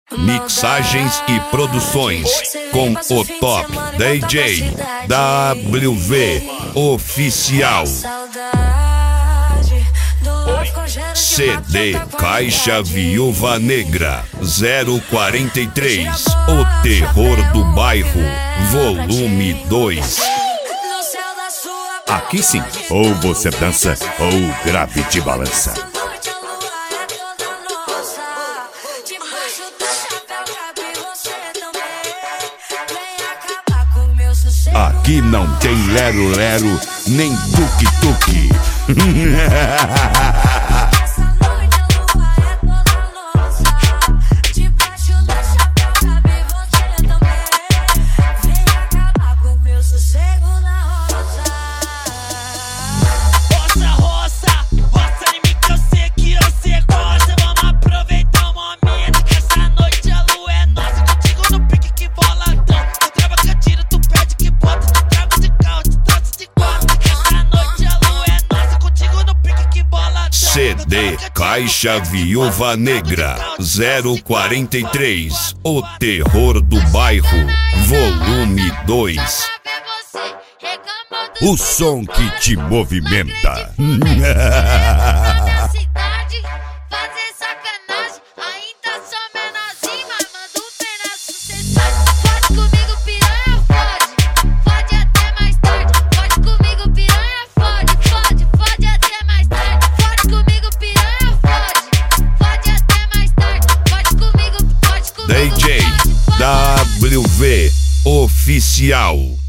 Mixagens e produções com o top DJ WV Oficial. CD Caixa Viúva Negra 043, O Terror do Bairro, Volume 2. Aqui sim, ou você dança ou grave te balança. Aqui não tem lero-lero, nem tuk-tuk. CD Caixa Viúva Negra 043, O Terror do Bairro, Volume 2. O som que te movimenta. DJ WV Oficial.